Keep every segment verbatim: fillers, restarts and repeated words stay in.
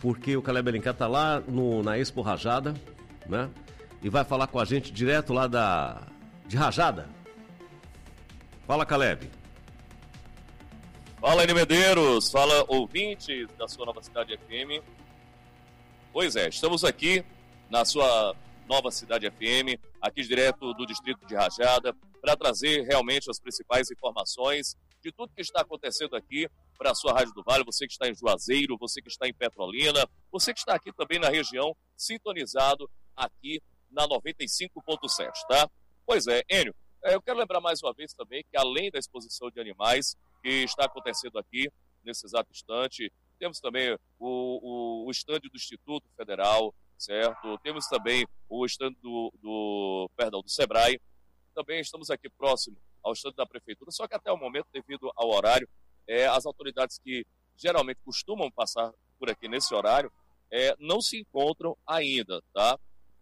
porque o Caleb Alencar está lá no, na Expo Rajada, né? E vai falar com a gente direto lá da, de Rajada. Fala, Caleb. Fala, Enio Medeiros. Fala, ouvintes da sua Nova Cidade F M. Pois é, estamos aqui na sua Nova Cidade F M, aqui direto do distrito de Rajada, para trazer realmente as principais informações de tudo que está acontecendo aqui para a sua Rádio do Vale, você que está em Juazeiro, você que está em Petrolina, você que está aqui também na região, sintonizado aqui na noventa e cinco ponto sete, tá? Pois é, Enio, eu quero lembrar mais uma vez também que além da exposição de animais que está acontecendo aqui nesse exato instante, temos também o, o, o estande do Instituto Federal, certo? Temos também o estande do, do, perdão, do Sebrae. Também estamos aqui próximo ao estande da Prefeitura, só que até o momento, devido ao horário, é, as autoridades que geralmente costumam passar por aqui nesse horário, é, não se encontram ainda, tá?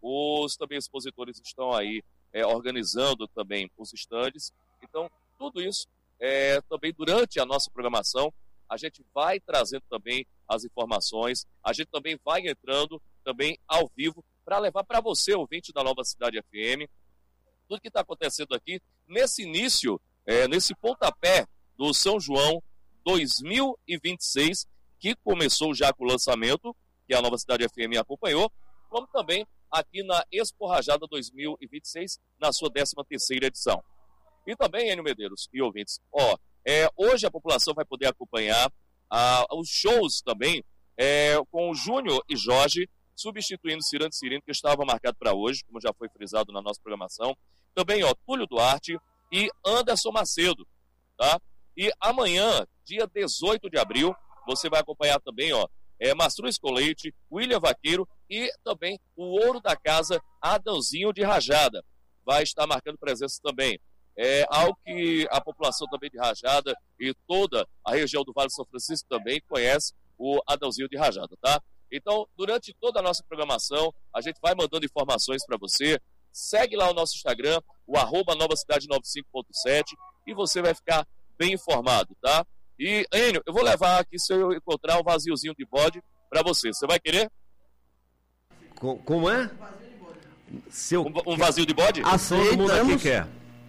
Os também expositores estão aí é, organizando também os estandes. Então, tudo isso, é, também durante a nossa programação, a gente vai trazendo também as informações, a gente também vai entrando também ao vivo para levar para você, ouvinte da Nova Cidade F M, tudo que está acontecendo aqui nesse início, é, nesse pontapé do São João dois mil e vinte e seis, que começou já com o lançamento, que a Nova Cidade F M acompanhou, como também aqui na Expo Rajada dois mil e vinte e seis, na sua décima terceira edição. E também, Enio Medeiros e ouvintes, ó, é, hoje a população vai poder acompanhar ah, os shows também é, com o Júnior e Jorge, substituindo Cirante Cirino, que estava marcado para hoje, como já foi frisado na nossa programação. Também, ó, Túlio Duarte e Anderson Macedo, tá? E amanhã, dia dezoito de abril, você vai acompanhar também, ó, é, Mastruz com Leite, William Vaqueiro e também o Ouro da Casa, Adãozinho de Rajada. Vai estar marcando presença também. É algo que a população também de Rajada e toda a região do Vale do São Francisco também conhece, o Adãozinho de Rajada, tá? Então, durante toda a nossa programação, a gente vai mandando informações para você. Segue lá o nosso Instagram, o arroba Nova Cidade noventa e cinco ponto sete, e você vai ficar bem informado, tá? E, Enio, eu vou levar aqui, se eu encontrar um vaziozinho de bode para você. Você vai querer? Com, como é? Seu... Um, um vazio de bode? Todo mundo aqui quer.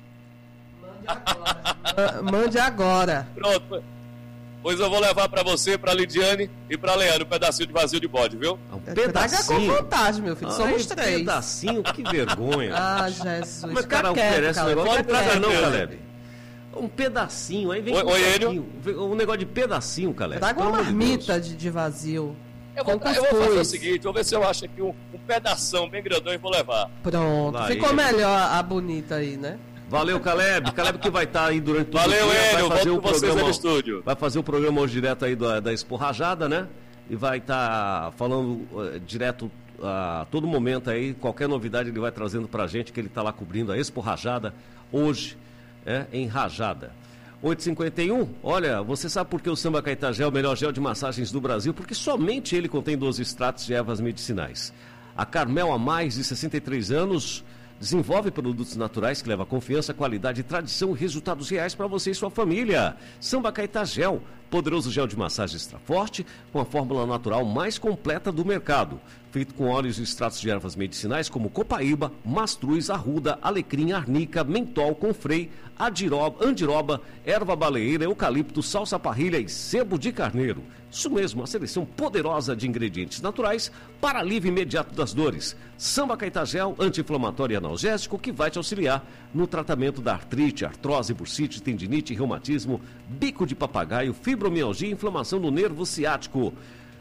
Mande agora. Pronto. Pois eu vou levar pra você, pra Lidiane e pra Leandro um pedacinho de vazio de bode, viu? Um pedacinho. Traga com vontade, meu filho. Ai, somos três. Um pedacinho, que vergonha. Ah, Jesus. Mas cara, oferece um negócio. Não traga não, Caleb. Um pedacinho, aí vem Oi, com oi, Enio. Um negócio de pedacinho, Caleb. Traga uma marmita de, de vazio. Eu vou, eu vou fazer o seguinte, vou ver se eu acho aqui um, um pedação bem grandão e vou levar. Pronto, lá ficou ele. Melhor a bonita aí, né? Valeu, Caleb. Caleb que vai estar aí durante todo Valeu, o dia. Enio, vai fazer o programa no estúdio. Vai fazer o programa hoje direto aí da, da Expo Rajada, né? E vai estar falando uh, direto a uh, todo momento aí, qualquer novidade ele vai trazendo pra gente, que ele está lá cobrindo a Expo Rajada hoje, é, em Rajada. oito e cinquenta e um, olha, você sabe por que o Samba Caetá Gel é o melhor gel de massagens do Brasil? Porque somente ele contém doze extratos de ervas medicinais. A Carmel, há mais de sessenta e três anos, desenvolve produtos naturais que levam confiança, qualidade, tradição e resultados reais para você e sua família. Samba Caetá Gel, poderoso gel de massagem extra forte, com a fórmula natural mais completa do mercado. Feito com óleos e extratos de ervas medicinais como copaíba, mastruz, arruda, alecrim, arnica, mentol, confrei, adiroba, andiroba, erva baleeira, eucalipto, salsa parrilha e sebo de carneiro. Isso mesmo, uma seleção poderosa de ingredientes naturais para alívio imediato das dores. Samba Caetá Gel, anti-inflamatório e analgésico, que vai te auxiliar no tratamento da artrite, artrose, bursite, tendinite, reumatismo, bico de papagaio, fibromialgia e inflamação do nervo ciático.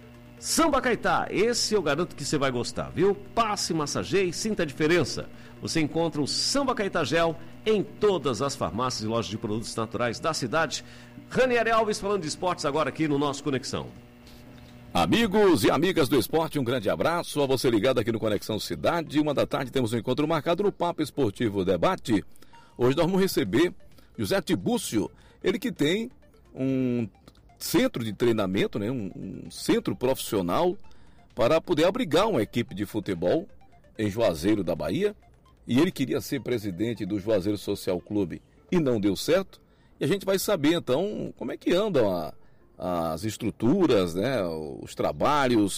Samba Caetá, esse eu garanto que você vai gostar, viu? Passe, massageie, sinta a diferença. Você encontra o Samba Caetá Gel em todas as farmácias e lojas de produtos naturais da cidade. Ranieri Alves falando de esportes agora aqui no nosso Conexão. Amigos e amigas do esporte, um grande abraço a você ligado aqui no Conexão Cidade. Uma da tarde temos um encontro marcado no Papo Esportivo Debate. Hoje nós vamos receber José Tibúcio, ele que tem um centro de treinamento, né, um, um centro profissional para poder abrigar uma equipe de futebol em Juazeiro da Bahia. E ele queria ser presidente do Juazeiro Social Clube e não deu certo. E a gente vai saber então como é que andam a, as estruturas, né, os trabalhos,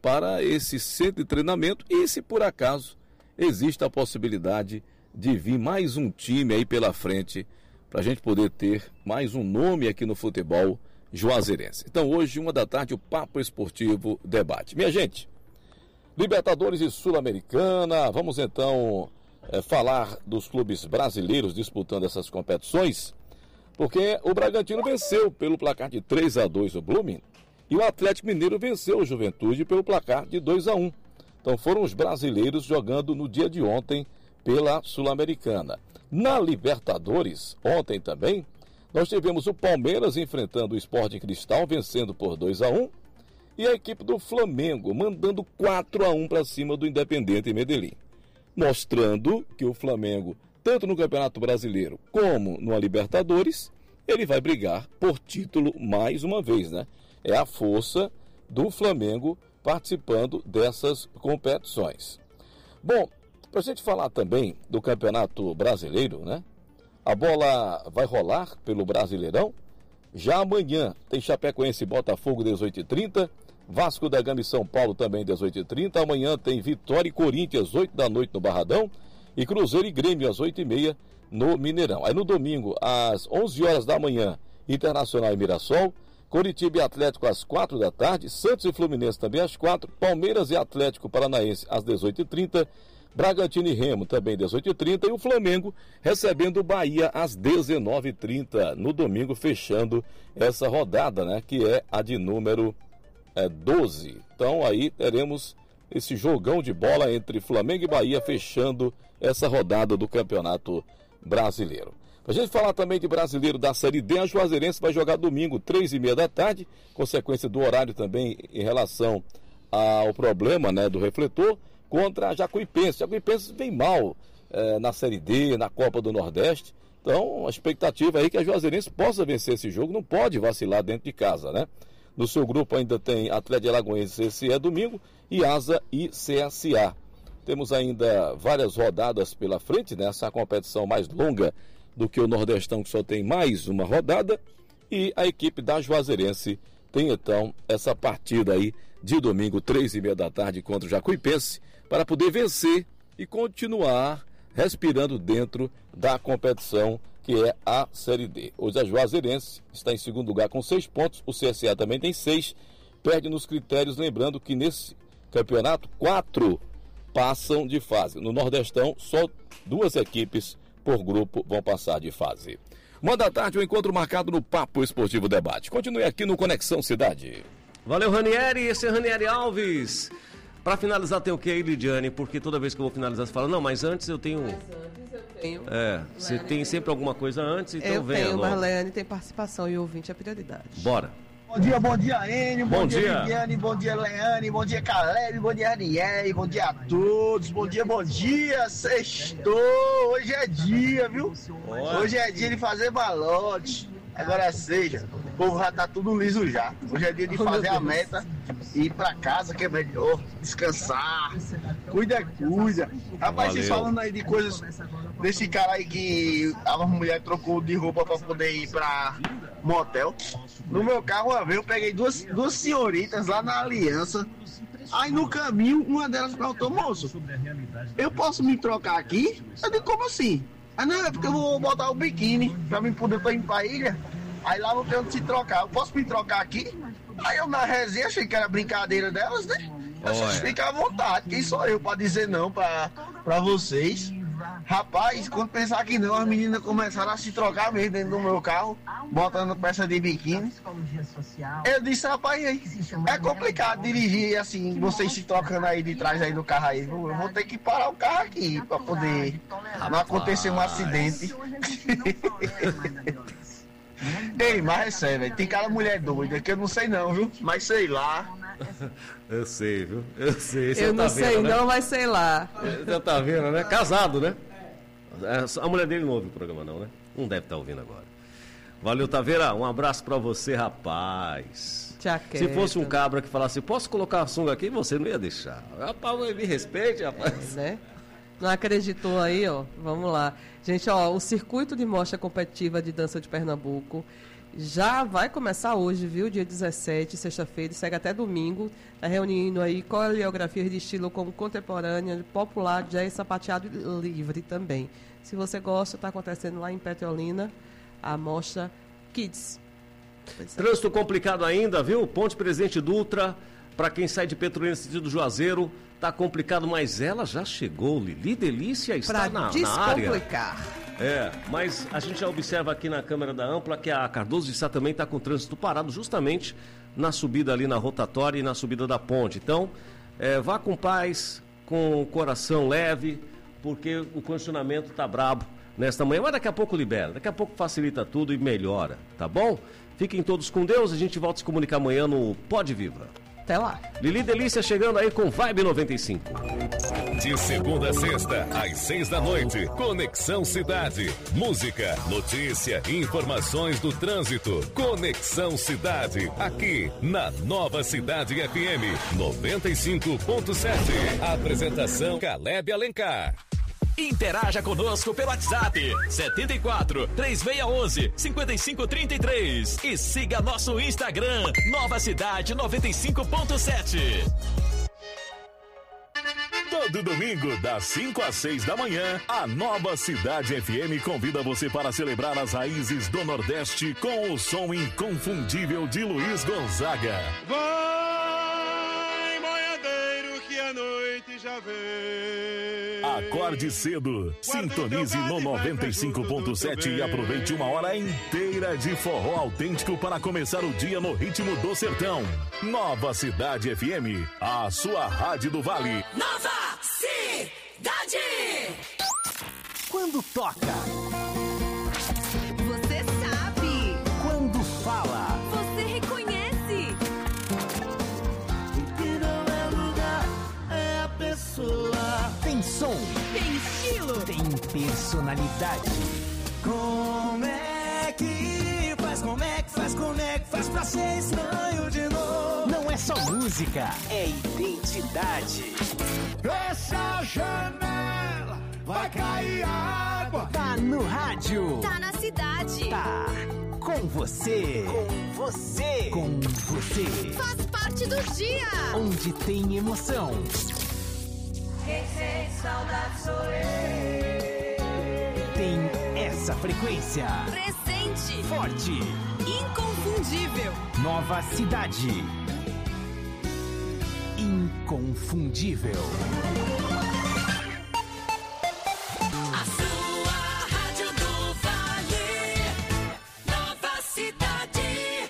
para esse centro de treinamento e, se por acaso, existe a possibilidade de vir mais um time aí pela frente para a gente poder ter mais um nome aqui no futebol juazeirense. Então hoje, uma da tarde, o Papo Esportivo Debate. Minha gente, Libertadores e Sul-Americana, vamos então é, falar dos clubes brasileiros disputando essas competições, porque o Bragantino venceu pelo placar de três a dois o Blooming e o Atlético Mineiro venceu o Juventude pelo placar de dois a um. Então foram os brasileiros jogando no dia de ontem pela Sul-Americana. Na Libertadores, ontem também, nós tivemos o Palmeiras enfrentando o Sporting Cristal, vencendo por dois a um, e a equipe do Flamengo mandando quatro a um para cima do Independiente Medellín, mostrando que o Flamengo, tanto no Campeonato Brasileiro como no Libertadores, ele vai brigar por título mais uma vez, né? É a força do Flamengo participando dessas competições. Bom, para a gente falar também do Campeonato Brasileiro, né? A bola vai rolar pelo Brasileirão. Já amanhã tem Chapecoense e Botafogo, dezoito e trinta. Vasco da Gama e São Paulo também, dezoito e trinta. Amanhã tem Vitória e Corinthians, oito da noite no Barradão. E Cruzeiro e Grêmio, às oito e meia no Mineirão. Aí no domingo, às onze horas da manhã, Internacional e Mirassol. Coritiba e Atlético às quatro da tarde. Santos e Fluminense também às quatro. Palmeiras e Atlético Paranaense às dezoito e trinta. Bragantino e Remo também dezoito e trinta, e o Flamengo recebendo o Bahia às dezenove e trinta, no domingo, fechando essa rodada, né, que é a de número é, doze. Então aí teremos esse jogão de bola entre Flamengo e Bahia fechando essa rodada do Campeonato Brasileiro. Para a gente falar também de brasileiro da Série D, a Juazeirense vai jogar domingo, três e meia da tarde, consequência do horário também em relação ao problema, né, do refletor, contra a Jacuipense. A Jacuipense vem mal é, na Série D, na Copa do Nordeste. Então, a expectativa aí é que a Juazeirense possa vencer esse jogo, não pode vacilar dentro de casa, né? No seu grupo ainda tem Atlético Alagoense, esse é domingo, e Asa e C S A. Temos ainda várias rodadas pela frente, né? Essa competição mais longa do que o Nordestão, que só tem mais uma rodada. E a equipe da Juazeirense tem, então, essa partida aí de domingo, três e meia da tarde, contra o Jacuipense, para poder vencer e continuar respirando dentro da competição que é a Série D. Hoje a Juazeirense está em segundo lugar com seis pontos, o C S A também tem seis, perde nos critérios, lembrando que nesse campeonato, quatro passam de fase. No Nordestão, só duas equipes por grupo vão passar de fase. Uma da tarde, o um encontro marcado no Papo Esportivo Debate. Continue aqui no Conexão Cidade. Valeu, Ranieri, esse é Ranieri Alves. Para finalizar tem o que aí, Lidiane? Porque toda vez que eu vou finalizar você fala, não, mas antes eu tenho... Mas antes eu tenho... É, você tem sempre alguma coisa antes, então eu venha tenho, logo. mas Leane tem participação e o ouvinte é prioridade. Bora. Bom dia, bom dia, Enio, bom, Bom dia, dia. Lidiane, bom dia, Leane, bom dia, Caleb, bom dia, Ariel, bom dia a todos, bom dia, bom dia, sextou, hoje é dia, viu? Olha. Hoje é dia de fazer balote, agora seja, o povo já tá tudo liso já, hoje é dia de fazer a meta e ir pra casa, que é melhor, descansar, cuida, cuida. Rapaz, vocês Valeu. falando aí de coisas desse cara aí que a mulher trocou de roupa pra poder ir pra motel. No meu carro, uma vez, eu peguei duas, duas senhoritas lá na Aliança. Aí no caminho, uma delas perguntou, moço, eu posso me trocar aqui? Eu digo, como assim? Ah, não, é porque eu vou botar o biquíni pra mim poder ir pra ilha. Aí lá não tem onde se trocar. Eu posso me trocar aqui? Aí eu na resenha achei que era brincadeira delas, né? Vocês ficam à vontade. Quem sou eu pra dizer não pra, pra vocês? Rapaz, quando pensar que não, as meninas começaram a se trocar mesmo dentro do meu carro, botando peça de biquíni. Eu disse, rapaz, é complicado dirigir assim, vocês se trocando aí de trás aí do carro aí. Eu vou ter que parar o carro aqui pra poder não acontecer um acidente. Ei, mas é sério, velho, tem cara mulher doida, que eu não sei não, viu? Mas sei lá. Eu sei, viu? Eu sei. Você Eu tá não sei vendo, né? não, mas sei lá. Você tá vendo, né? Casado, né? A mulher dele não ouve o programa não, né? Não deve estar ouvindo agora. Valeu, Taveira. Um abraço pra você, rapaz. Tia Se fosse um Queta. cabra que falasse, posso colocar a sunga aqui? Você não ia deixar. Rapaz, me respeite, rapaz. Né? Não acreditou aí, ó? Vamos lá. Gente, ó, o Circuito de Mostra Competitiva de Dança de Pernambuco Já vai começar hoje, viu? Dia dezessete, sexta-feira, e segue até domingo. Está reunindo aí coreografias de estilo como contemporânea, popular, jazz, sapateado e livre também. Se você gosta, está acontecendo lá em Petrolina, a mostra Kids. Trânsito complicado ainda, viu? Ponte Presidente Dutra, para quem sai de Petrolina sentido Juazeiro, tá complicado, mas ela já chegou. Lili Delícia está na, na área. Descomplicar. É, mas a gente já observa aqui na câmera da Ampla que a Cardoso de Sá também está com o trânsito parado justamente na subida ali na rotatória e na subida da ponte. Então, é, vá com paz, com o coração leve, porque o condicionamento tá brabo nesta manhã, mas daqui a pouco libera, daqui a pouco facilita tudo e melhora, tá bom? Fiquem todos com Deus, a gente volta a se comunicar amanhã no Pode Viva. Até lá. Lili Delícia chegando aí com Vibe noventa e cinco. De segunda a sexta, às seis da noite, Conexão Cidade. Música, notícia, informações do trânsito. Conexão Cidade, aqui na Nova Cidade F M noventa e cinco ponto sete. Apresentação Caleb Alencar. Interaja conosco pelo WhatsApp setenta e quatro, três seis um um, cinco cinco três três e siga nosso Instagram Nova Cidade noventa e cinco ponto sete. Todo domingo, das cinco às seis da manhã, a Nova Cidade F M convida você para celebrar as raízes do Nordeste com o som inconfundível de Luiz Gonzaga. Vai, boiadeiro, que a noite já vem. Acorde cedo, sintonize no noventa e cinco ponto sete e aproveite uma hora inteira de forró autêntico para começar o dia no ritmo do sertão. Nova Cidade F M, a sua rádio do Vale. Nova Cidade! Quando toca, você sabe. quando fala, Você reconhece. o que não é lugar é a pessoa. Tem som, Tem estilo. tem personalidade. Como é que faz, como é que faz, como é que faz pra ser estranho de novo? Não é só música, é identidade. Essa janela vai cair água. Tá no rádio. Tá na cidade. Tá com você. Com você. Com você. Faz parte do dia. Onde tem emoção. Quem sente saudade sou eu. Tem essa frequência. Presente. Forte. Inconfundível. Nova Cidade. Inconfundível. A sua rádio do Vale. Nova Cidade.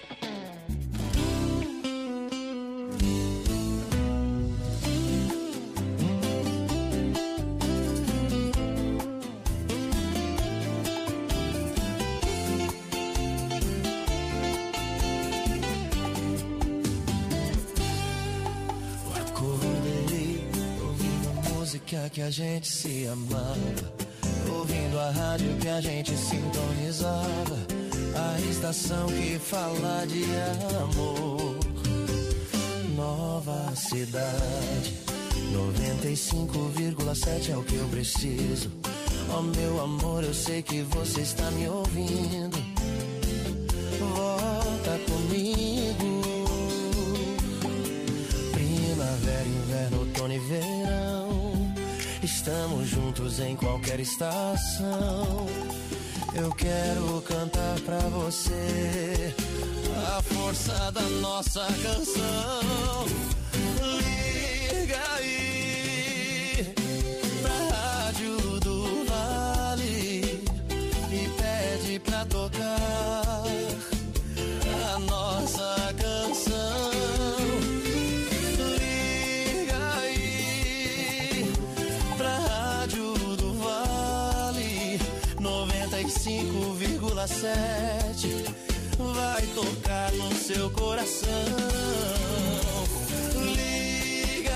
Acordei ouvindo música que a gente se amava, ouvindo a rádio que a gente sintonizava, a estação que fala de amor. Nova Cidade, noventa e cinco vírgula sete é o que eu preciso. Oh meu amor, eu sei que você está me ouvindo. Volta comigo. Primavera, inverno, outono e verão, estamos juntos em qualquer estação. Eu quero cantar pra você a força da nossa canção. Liga aí pra rádio do Vale e pede pra tocar a nossa canção. cinco vírgula sete vai tocar no seu coração. Liga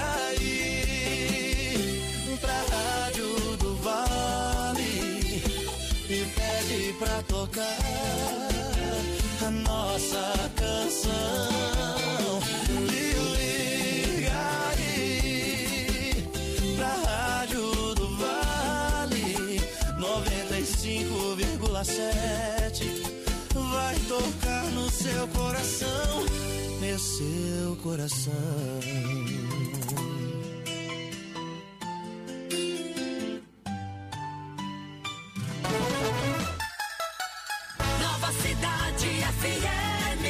aí pra rádio do Vale e pede pra tocar a nossa canção. Liga aí pra rádio do Vale noventa e cinco vírgula sete vai tocar seu coração, meu seu coração. Nova Cidade F M.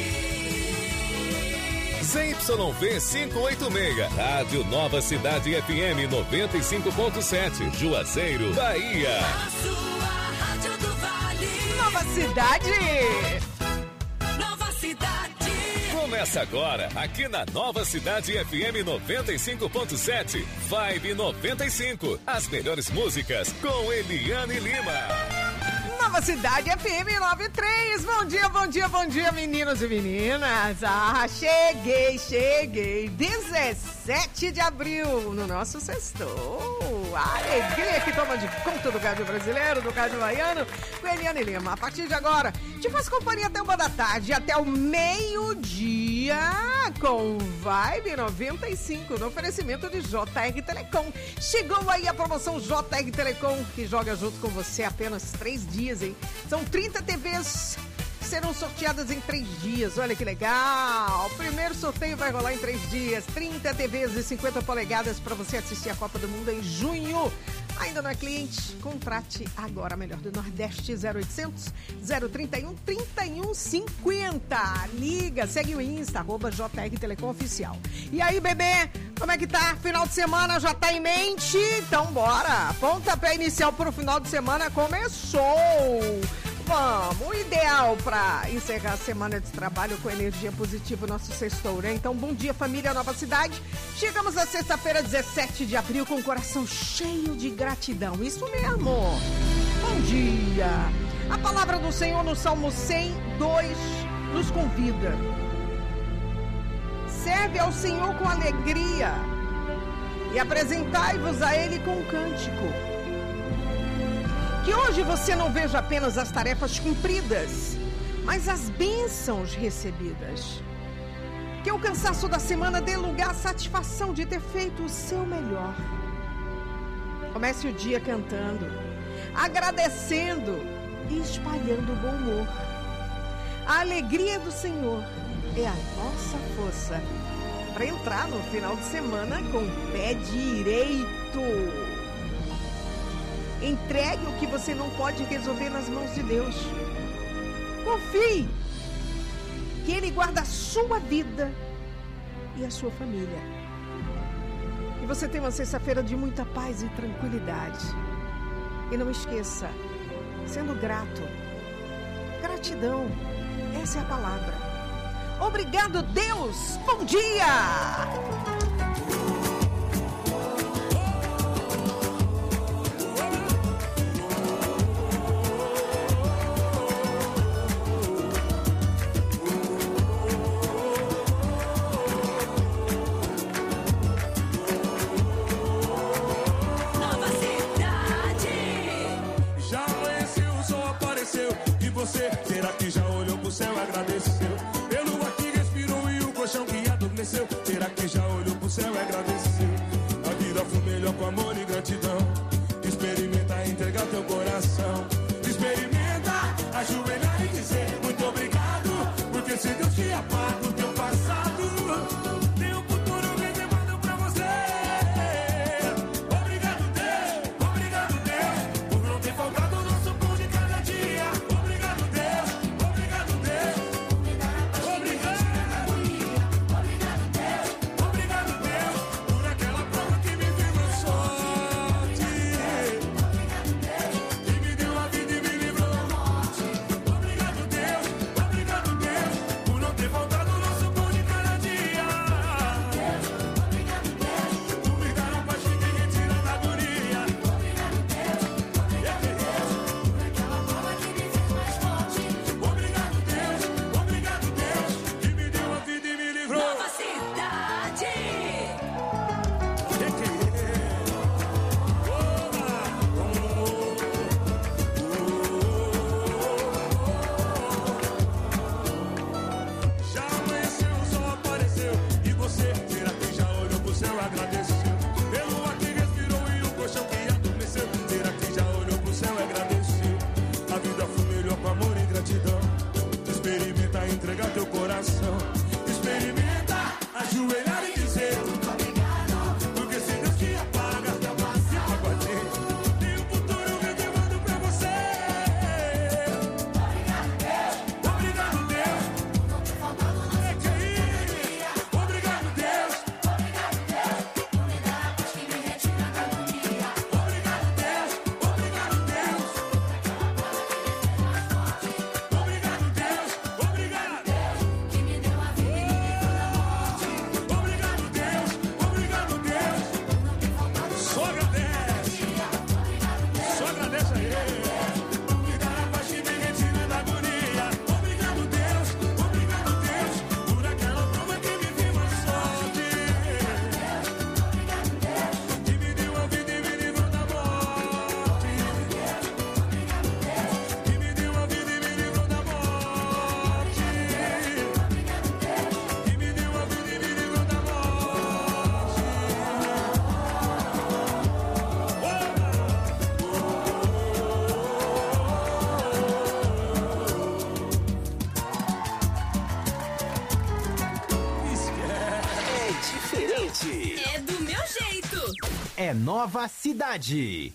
Z Y V quinhentos e oitenta e seis, Rádio Nova Cidade F M noventa e cinco ponto sete, Juazeiro, Bahia. A sua Rádio do Vale. Nova Cidade. Nova Cidade. Começa agora, aqui na Nova Cidade F M noventa e cinco ponto sete, Vibe noventa e cinco. As melhores músicas com Eliane Lima. Nova Cidade F M noventa e três. Bom dia, bom dia, bom dia, meninos e meninas. Ah, cheguei, cheguei. dezessete de abril, no nosso sextou. A alegria que toma de conta do rádio brasileiro, do rádio baiano, com Eliane Lima. A partir de agora, te faz companhia até uma da tarde, até o meio-dia, com Vibe noventa e cinco, no oferecimento de J R Telecom. Chegou aí a promoção J R Telecom, que joga junto com você apenas três dias, hein? São trinta T Vs que serão sorteadas em três dias. Olha que legal! O primeiro sorteio vai rolar em três dias. trinta T Vs de cinquenta polegadas para você assistir a Copa do Mundo em junho. Ainda não é cliente? Contrate agora, melhor do Nordeste, zero oitocentos, zero trinta e um, trinta e um cinquenta. Liga, segue o Insta, arroba J R Telecom Oficial. E aí, bebê, como é que tá? Final de semana já tá em mente? Então bora! Pontapé inicial pro final de semana começou! Vamos, o ideal para encerrar a semana de trabalho com energia positiva, o nosso sextou, né? Então, bom dia, família Nova Cidade. Chegamos à sexta-feira, dezessete de abril, com o coração cheio de gratidão. Isso mesmo. Bom dia. A palavra do Senhor no Salmo cem, dois nos convida. Serve ao Senhor com alegria e apresentai-vos a Ele com um cântico. Que hoje você não veja apenas as tarefas cumpridas, mas as bênçãos recebidas. Que o cansaço da semana dê lugar à satisfação de ter feito o seu melhor. Comece o dia cantando, agradecendo e espalhando o bom humor. A alegria do Senhor é a nossa força para entrar no final de semana com o pé direito. Entregue o que você não pode resolver nas mãos de Deus. Confie que Ele guarda a sua vida e a sua família. E você tem uma sexta-feira de muita paz e tranquilidade. E não esqueça, sendo grato, gratidão, essa é a palavra. Obrigado, Deus. Bom dia! Será que já olhou pro céu, agradeceu pelo ar que respirou e o colchão que adormeceu? Será que já olhou pro diferente. É do meu jeito. É Nova Cidade.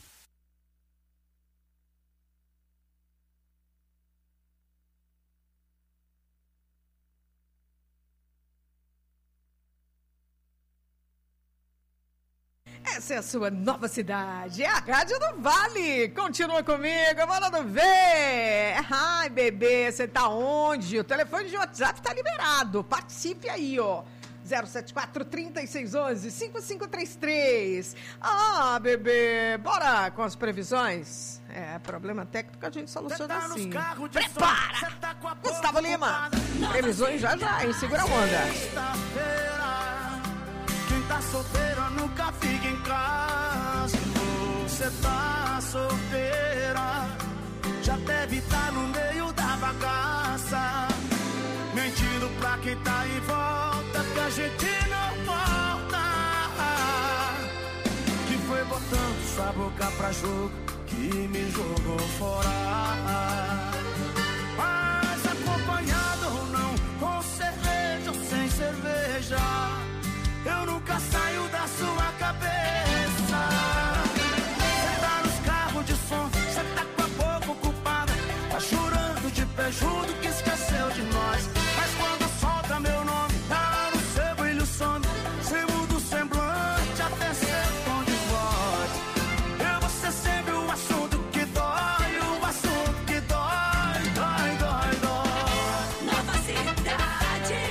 Essa é a sua Nova Cidade, é a Rádio do Vale. Continua comigo, mandando ver. Ai, bebê, você tá onde? O telefone de WhatsApp tá liberado. Participe aí, ó. zero sete quatro, três seis um um, cinco cinco três três. Ah, bebê, bora com as previsões? É, problema técnico a gente soluciona assim. Prepara! Gustavo Lima. Previsões já já, hein? Segura a onda. Quem tá solteira nunca fica em casa. Você tá solteira, já deve estar no meio da bagaça, mentindo pra quem tá em volta que a gente não volta. Que foi botando sua boca pra jogo que me jogou fora. Mas acompanhado ou não, com cerveja ou sem cerveja, eu nunca saio da sua cabeça. Cê tá nos carros de som, cê tá com a boca ocupada, tá chorando de pé junto que esqueceu de nós. Mas quando solta meu nome, tá no seu brilho some, cê muda o semblante até ser tom de voz. Eu vou ser sempre o assunto que dói, o assunto que dói, dói, dói, dói. Nova Cidade.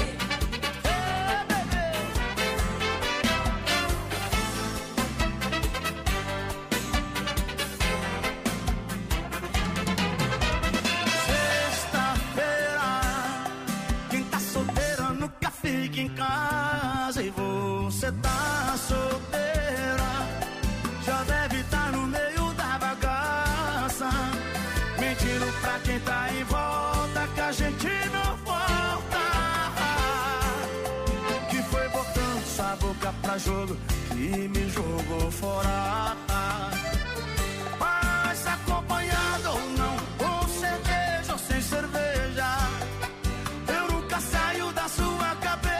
Fica em casa e você tá solteira, já deve estar no meio da bagaça, mentindo pra quem tá em volta que a gente não volta. Que foi botando sua boca pra jogo que me jogou fora. Mas acompanhado ou não, com cerveja ou sem cerveja, eu nunca saio da sua cabeça.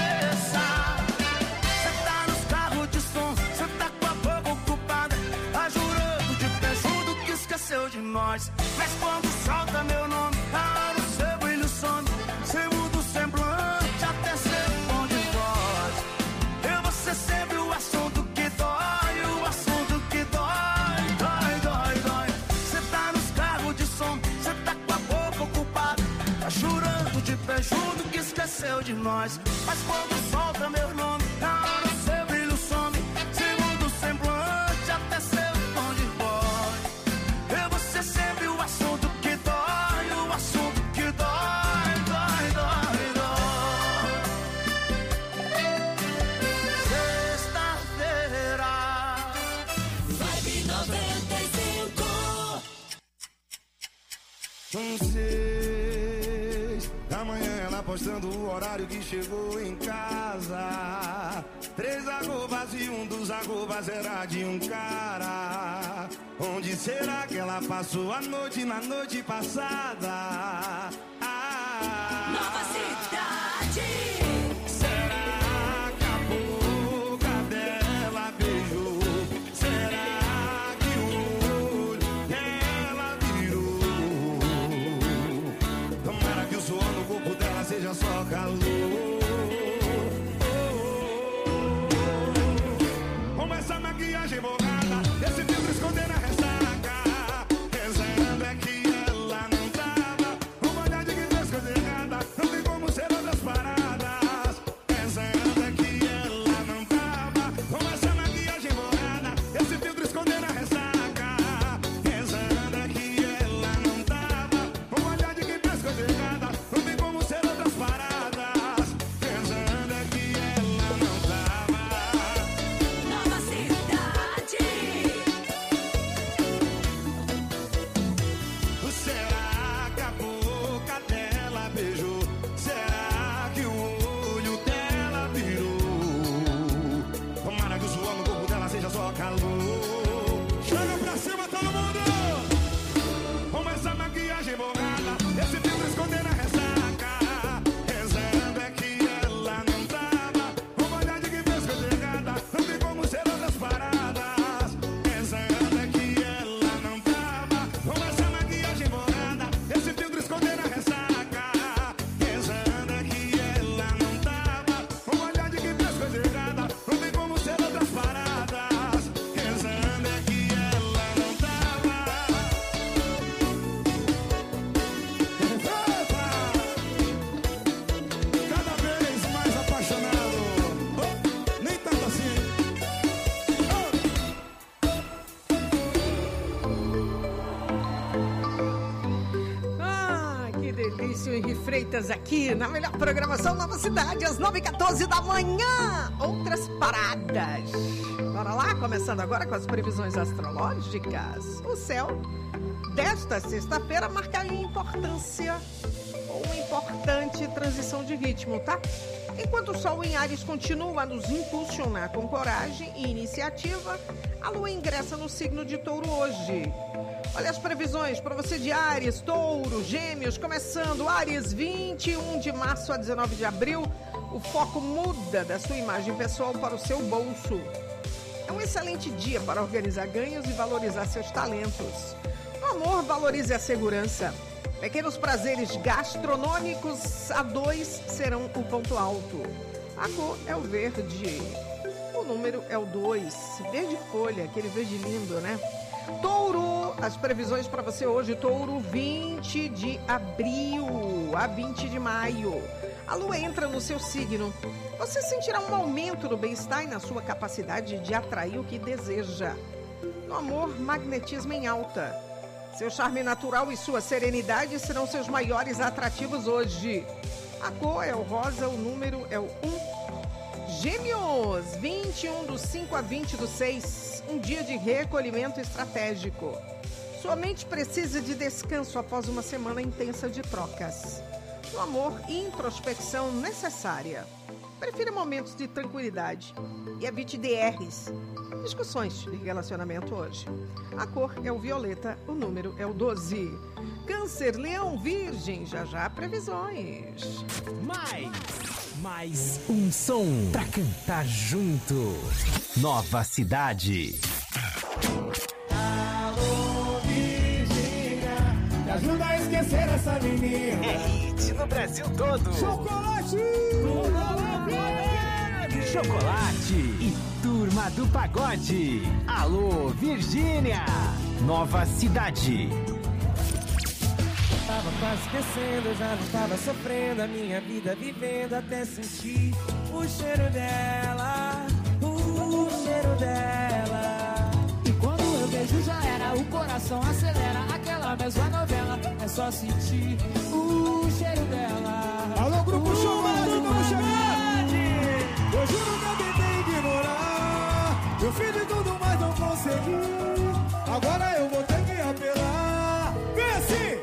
Cê tá nos carros de som, cê tá com a boca ocupada, tá jurando de pé junto que esqueceu de nós. Mas quando solta meu nome, tá no seu brilho some, cê muda o semblante até ser bom de voz. Eu vou ser sempre o assunto que dói, o assunto que dói, dói, dói, dói. Cê tá nos carros de som, cê tá com a boca ocupada, tá chorando de pé junto que esqueceu de nós. Mas quando solta meu nome, tá no seu brilho some, segundo o semblante até seu tom de voz. Eu vou ser sempre o assunto que dói, o assunto que dói, dói, dói, dói. Sexta-feira, Vibe noventa e cinco. Um seis da manhã, ela postando o horário que chegou em casa. Três arrobas e um dos arrobas era de um cara. Onde será que ela passou a noite na noite passada? Ah, Nova Cidade. será que a boca dela beijou? Será que o olho dela virou? Tomara que o suor no corpo dela seja só calor. Com essa maquiagem borrada, esse filtro esconder na ressaca, rezando é que ela não tava. Uma olhada que fez coisa errada, não tem Freitas aqui na melhor programação Nova Cidade, às nove e quatorze da manhã. Outras paradas. Bora lá, começando agora com as previsões astrológicas. O céu desta sexta-feira marca a importância ou uma importante transição de ritmo, tá? Enquanto o Sol em Áries continua a nos impulsionar com coragem e iniciativa, a Lua ingressa no signo de Touro hoje. Olha as previsões para você de Áries, Touro, Gêmeos, começando Áries, vinte e um de março a dezenove de abril, o foco muda da sua imagem pessoal para o seu bolso. É um excelente dia para organizar ganhos e valorizar seus talentos. No amor, valorize a segurança. Pequenos prazeres gastronômicos a dois serão o ponto alto. A cor é o verde. O número é o dois. Verde folha, aquele verde lindo, né? Touro, as previsões para você hoje, Touro, vinte de abril a vinte de maio. A Lua entra no seu signo. Você sentirá um aumento no bem-estar e na sua capacidade de atrair o que deseja. No amor, magnetismo em alta. Seu charme natural e sua serenidade serão seus maiores atrativos hoje. A cor é o rosa, o número é o um. Gêmeos, vinte e um do cinco a vinte do seis, um dia de recolhimento estratégico. Sua mente precisa de descanso após uma semana intensa de trocas. No amor, introspecção necessária. Prefira momentos de tranquilidade e evite D Rs, discussões de relacionamento hoje. A cor é o violeta, o número é o doze. Câncer, Leão, Virgem, já já previsões. Mais, mais um som pra cantar junto. Nova Cidade. Alô, Virgínia, me ajuda a esquecer essa menina. É hit no Brasil todo. Chocolate! Chocolate e Turma do Pagode. Alô, Virgínia. Nova Cidade. Tava quase esquecendo, eu já não tava sofrendo a minha vida vivendo até sentir o cheiro dela, o cheiro dela. E quando eu vejo já era, o coração acelera, aquela mesma novela, é só sentir o cheiro dela. Alô, grupo uh, Chocolate, vamos chegar! Eu juro que eu tentei ignorar, eu fiz de tudo, mas não consegui. Agora eu vou ter que apelar. Vem assim!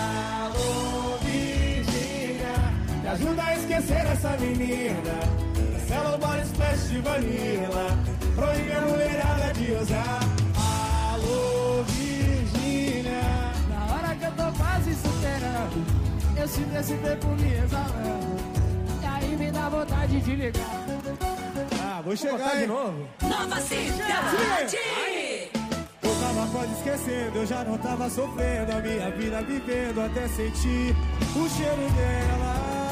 Alô, Virgínia, me ajuda a esquecer essa menina. Cancela o body splash de vanilla, proíbe a mulherada de usar. Alô, Virgínia, na hora que eu tô quase superando, eu sinto esse perfume exalando, e aí me dá vontade de ligar. Ah, vou chegar aí. De novo. Nova Cidade! Eu tava quase esquecendo, eu já não tava sofrendo a minha vida vivendo até sentir o cheiro dela,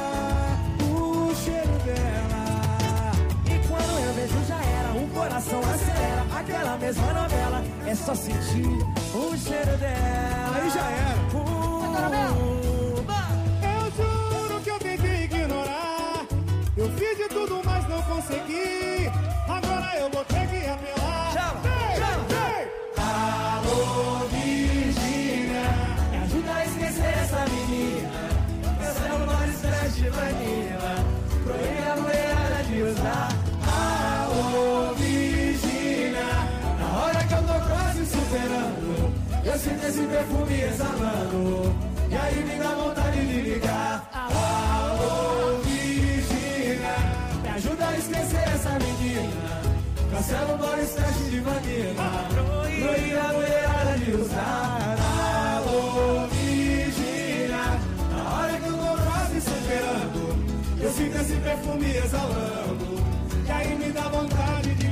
o cheiro dela. E quando eu vejo já era, o coração acelera, aquela mesma novela, é só sentir o cheiro dela. Aí já era. Uh, eu juro que eu tentei ignorar, eu fiz de tudo, mas não consegui. Agora eu vou ter que apelar. Chama, vem, chama. vem. Alô, Virgínia, me ajuda a esquecer essa menina. Cancela o body splash de vanilla, proíbe a mulherada de usar. alô, Virgínia, na hora que eu tô quase superando, eu sinto esse perfume exalando, e aí me dá vontade de ligar. alô, Virgínia, me ajuda a esquecer essa menina. Cancela o body splash de vanilla, proíbe a mulherada de usar. alô, Virgínia, na hora que eu tô quase superando, eu sinto esse perfume exalando, e aí me dá vontade de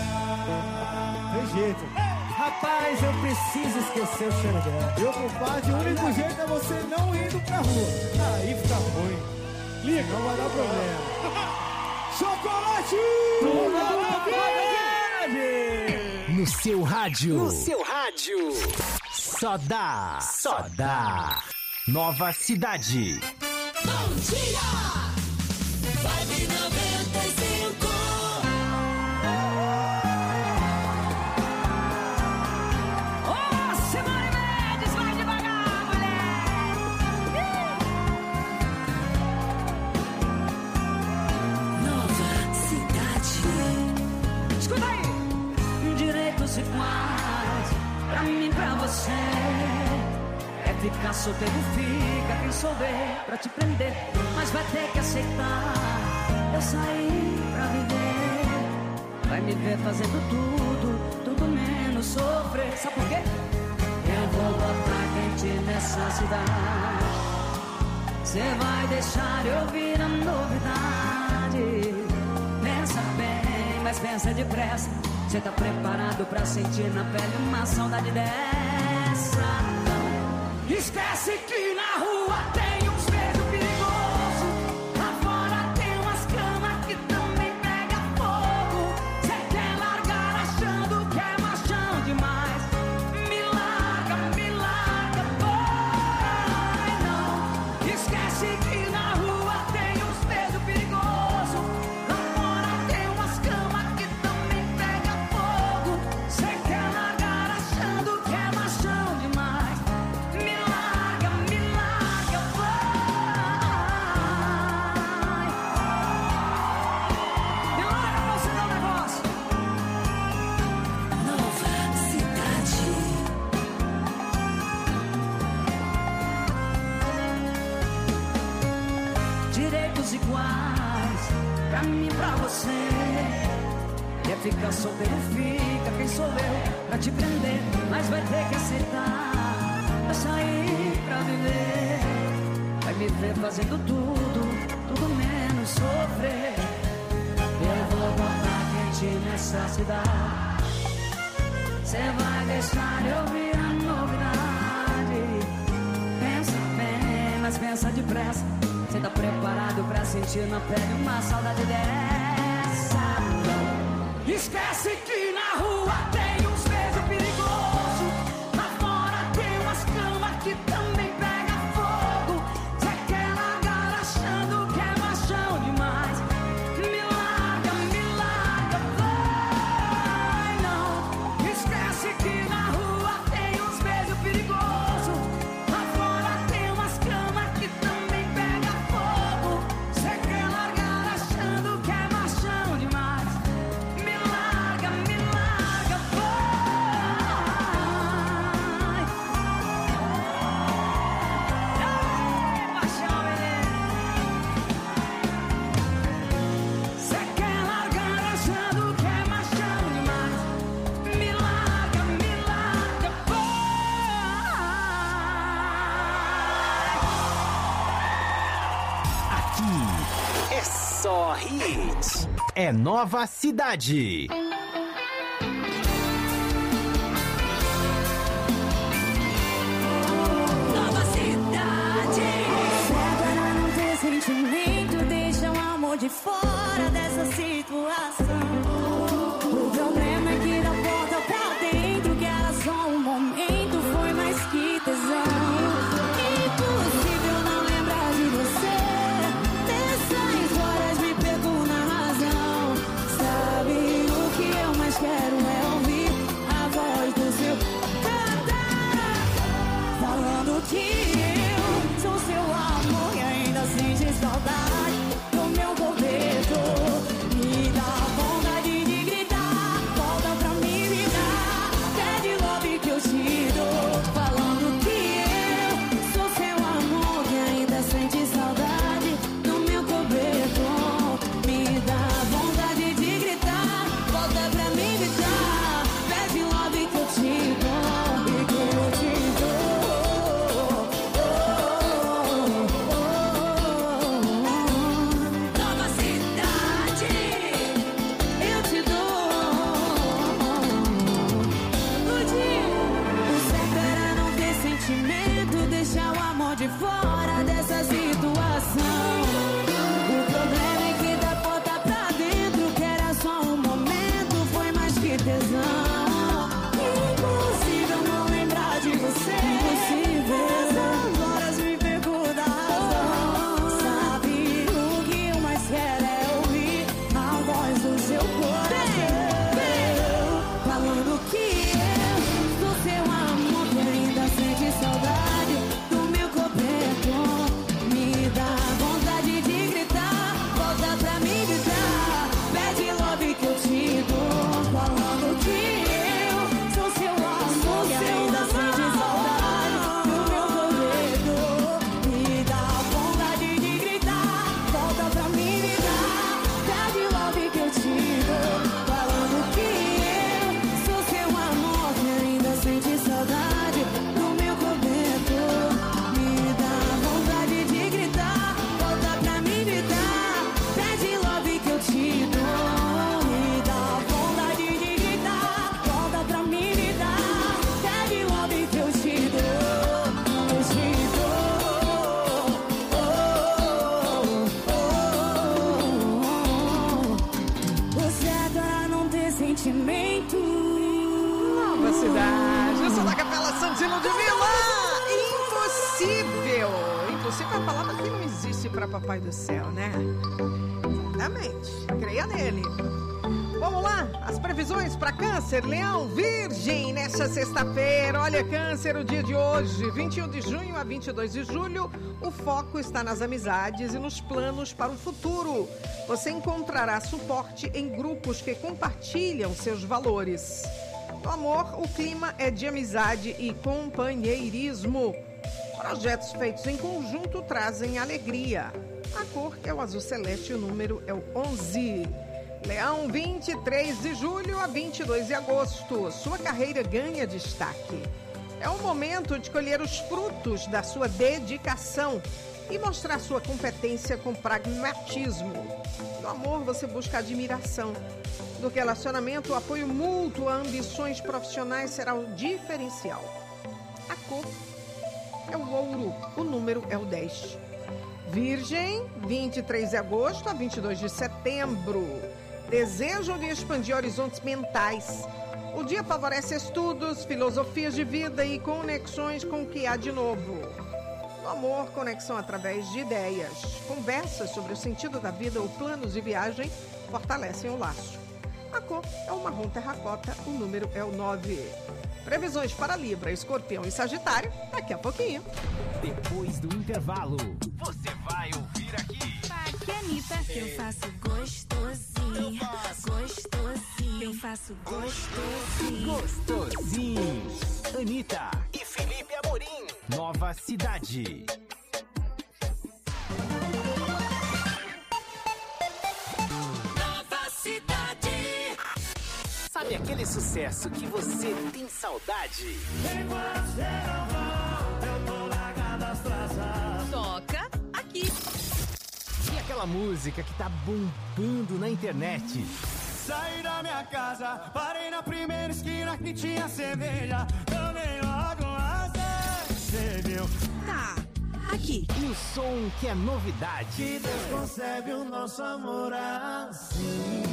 ligar. Tem jeito. Rapaz, eu preciso esquecer o cheiro dela. Meu compadre, o único jeito é você não indo pra rua. Aí fica ruim. Liga, não vai dar problema. Chocolate! No seu rádio. No seu rádio. Só dá. Só dá. Nova Cidade. Bom dia! Vibe noventa e cinco. Ô, Simone Mendes, vai devagar, mulher! você é ficar solteiro, fica quem souber pra te prender, mas vai ter que aceitar. Eu saí pra viver, vai me ver fazendo tudo, tudo menos sofrer. Sabe por quê? Eu vou botar quente nessa cidade. Cê vai deixar eu ouvir a novidade. Pensa bem, mas pensa depressa. Cê tá preparado pra sentir na pele uma saudade dessa? Não. Esquece que na rua tem uns beijos perigosos. Lá fora tem umas camas que também pega fogo. Cê quer largar achando que é machão demais. Me larga, me larga, vai não. Esquece que na rua tem uns beijos perigosos. Lá fora tem umas camas que também pega fogo. Cê quer largar achando que é machão demais. Me larga, me larga, vai. Me larga pra você dar um negócio. Nova cidade. Direitos iguais pra mim e pra você. Quer ficar solteiro, fica quem sou eu pra te prender, mas vai ter que aceitar. Eu saí pra viver, vai me ver fazendo tudo, tudo menos sofrer. Eu vou botar quente nessa cidade. Cê vai deixar eu ouvir a novidade. Pensa bem, mas pensa depressa. Cê tá preparado pra sentir na pele uma saudade dessa? Não. Esquece que na rua tem uns beijos perigosos. Lá fora tem umas camas que também pega fogo. Cê quer largar achando que é machão demais. Me larga, me larga, vai não. Esquece que na rua tem uns beijos perigosos. Lá fora tem umas camas que também pega fogo. Cê quer largar achando que é machão demais. Me larga, me larga, vai. Ei, paixão, menino. Cê quer largar achando que é machão demais. Me larga, me larga, Aqui é só hits. É Nova Cidade. Nova cidade. Agora não ter sentimento, deixa o amor de fora dessa situação. O problema é que da porta pra dentro, que era só um momento, foi mais que tesão. Impossível não lembrar de você. Nessas horas me perco na razão. Sabe o que eu mais quero é ouvir a voz do seu cantar, falando que eu sou seu amor e ainda sente saudade do meu cobertor. Me dá vontade de gritar, volta pra mim me dar, pede love que eu te dou, falando que eu sou seu amor que ainda sente saudade do meu cobertor. Me dá vontade de gritar, volta pra mim me dar, pede love que eu te dou e que eu te dou. Nova cidade, eu te dou. O dia, o certo era não ter sentimento, deixar o amor de fora dessa situação. O problema é que da porta pra dentro, que era só um momento, foi mais que tesão. Impossível não lembrar de você. Impossível. Essas horas me perco da razão. Sabe o que eu mais quero é ouvir a voz do seu coração, falando que eu sou seu amor que ainda sente saudade do meu cobertor. Me dá vontade de gritar, volta pra mim gritar, pede love que eu te dou, falando que sentimento. Nova cidade. Eu sou da Capela Santino de Vila. Impossível. Impossível é a palavra que não existe para Papai do Céu, né? Exatamente. Creia nele. Vamos lá, as previsões para Câncer, Leão, Virgem, nesta sexta-feira. Olha, Câncer, o dia de hoje, vinte e um de junho a vinte e dois de julho, o foco está nas amizades e nos planos para o futuro. Você encontrará suporte em grupos que compartilham seus valores. No amor, o clima é de amizade e companheirismo. Projetos feitos em conjunto trazem alegria. A cor é o azul celeste e o número é o onze. Leão, vinte e três de julho a vinte e dois de agosto. Sua carreira ganha destaque. É o momento de colher os frutos da sua dedicação e mostrar sua competência com pragmatismo. No amor, você busca admiração. No relacionamento, o apoio mútuo a ambições profissionais será o diferencial. A cor é o ouro, o número é o dez. Virgem, vinte e três de agosto a vinte e dois de setembro. Desejam de expandir horizontes mentais. O dia favorece estudos, filosofias de vida e conexões com o que há de novo. No amor, conexão através de ideias. Conversas sobre o sentido da vida ou planos de viagem fortalecem o laço. A cor é o marrom terracota, o número é o nove. Previsões para Libra, Escorpião e Sagitário, daqui a pouquinho. Depois do intervalo, você vai ouvir aqui. Aqui é a Anitta. Eu faço gostosinho, gostosinho. Eu faço gostosinho. Gostosinho. Anitta e Felipe Amorim. Nova Cidade. Nova Cidade. Sabe aquele sucesso que você tem saudade? Toca aqui. E aquela música que tá bombando na internet? Saí da minha casa, parei na primeira esquina que tinha cerveja. Tomei logo uma cerveja. Tá, aqui. E o som que é novidade. Que Deus concebe o nosso amor assim,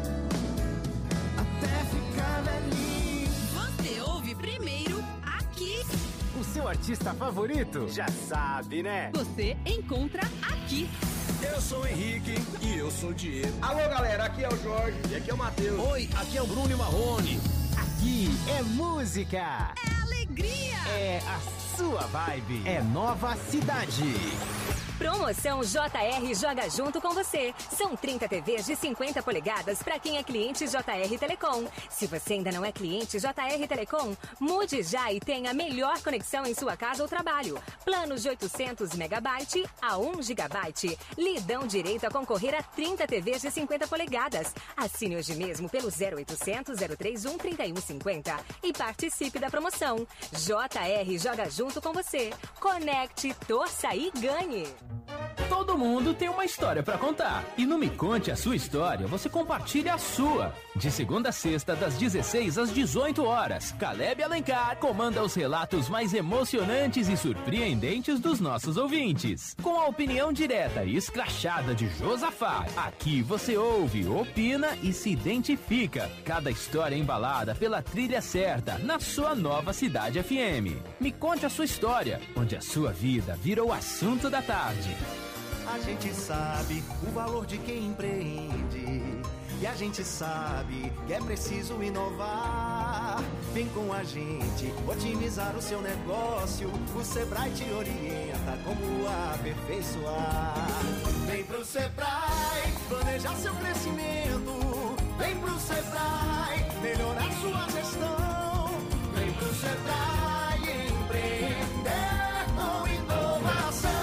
até ficar velhinho. Você ouve primeiro aqui. O seu artista favorito? Já sabe, né? Você encontra aqui. Eu sou o Henrique e eu sou o Diego. Alô, galera, aqui é o Jorge e aqui é o Matheus. Oi, aqui é o Bruno e Marrone. Aqui é música. É alegria. É a sua vibe. É Nova Cidade. Promoção J R joga junto com você. São trinta T Vs de cinquenta polegadas para quem é cliente J R Telecom. Se você ainda não é cliente J R Telecom, mude já e tenha a melhor conexão em sua casa ou trabalho. Planos de oitocentos megabytes a um gigabyte. Lhe dão direito a concorrer a trinta T Vs de cinquenta polegadas. Assine hoje mesmo pelo zero oitocentos, zero trinta e um, trinta e um cinquenta e participe da promoção. J R joga junto com você. Conecte, torça e ganhe. Todo mundo tem uma história pra contar. E no Me Conte a Sua História, você compartilha a sua. De segunda a sexta, das dezesseis às dezoito horas, Caleb Alencar comanda os relatos mais emocionantes e surpreendentes dos nossos ouvintes. Com a opinião direta e escrachada de Josafá, aqui você ouve, opina e se identifica. Cada história embalada pela trilha certa, na sua Nova Cidade F M. Me Conte a Sua História, onde a sua vida vira o assunto da tarde. A gente sabe o valor de quem empreende. E a gente sabe que é preciso inovar. Vem com a gente otimizar o seu negócio. O Sebrae te orienta como aperfeiçoar. Vem pro Sebrae planejar seu crescimento. Vem pro Sebrae melhorar sua gestão. Vem pro Sebrae empreender com inovação.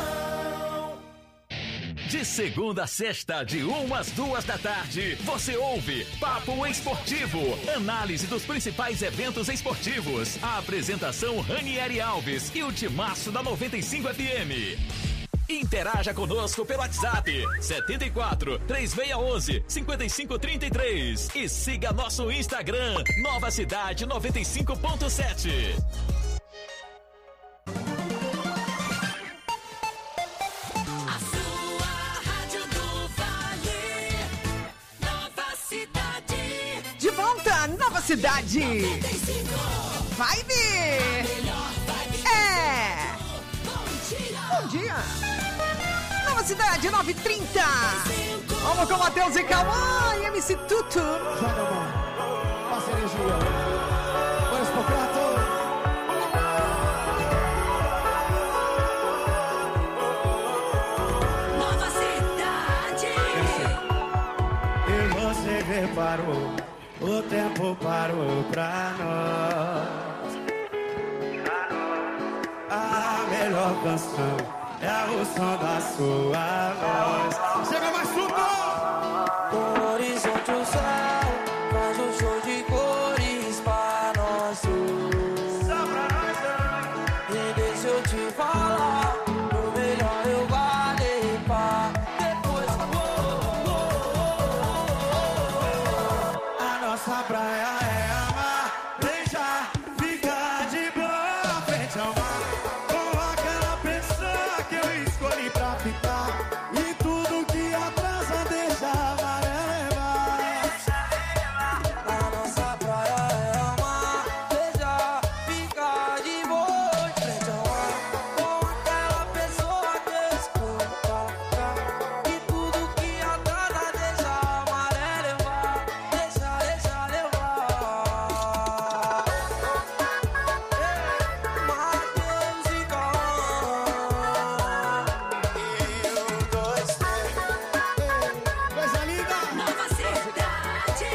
De segunda a sexta, de uma às duas da tarde, você ouve Papo Esportivo, análise dos principais eventos esportivos. A apresentação Ranieri Alves e o timaço da noventa e cinco F M. Interaja conosco pelo WhatsApp setenta e quatro, três seis um um, cinco cinco três três e siga nosso Instagram Nova Cidade noventa e cinco ponto sete. De volta na Nova Cidade. Vibe! É! Bom dia! Nova Cidade, nove e trinta. Vamos com Matheus e Cauã e M C Tutu. Joga a mão. Passa energia. Bora, Espocrato. Nova Cidade. E você reparou, o tempo parou pra nós. A melhor canção é o som da sua voz. Chega mais suco! O horizonte, o céu, faz um show de cores pra nós dois. Só pra nós dois. E deixa eu te falar, o melhor eu guardei pra depois. Oh, oh, oh, oh. A nossa praia é amar, deixa ficar de boa frente ao mar. Com aquela pessoa que eu escolhi pra ficar. E tudo que atrasa deixa a maré levar. A nossa praia é amar, deixa ficar de boa em frente ao mar. Com aquela pessoa que eu escolhi pra ficar. E tudo que atrasa deixa a maré levar. Deixa, deixa levar. Matheus e Cauã. E um, dois, três. Coisa linda! Nova Cidade.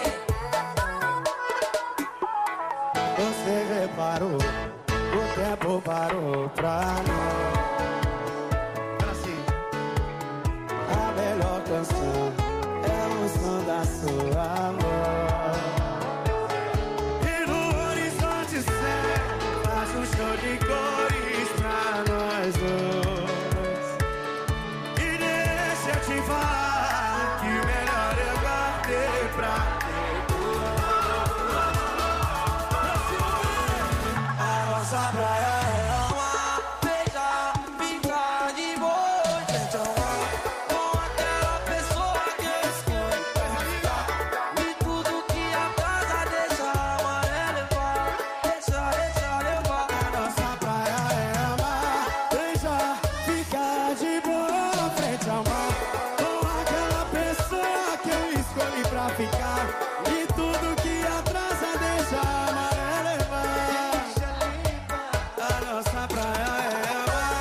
Você reparou, o tempo parou pra nós. Assim. A melhor canção é o som da sua voz. E no horizonte céu faz um show de cores pra nós dois. E deixa eu te falar que o melhor eu guardei pra A nossa praia é amar, deixa ficar de boa em frente ao mar. Com aquela pessoa que eu escolhi pra ficar. E tudo que atrasa deixa a maré levar. Deixa, deixa levar. A nossa praia é amar, deixa ficar de boa frente ao mar. Com aquela pessoa que eu escolhi pra ficar. E tudo que atrasa deixa a maré levar. A nossa praia é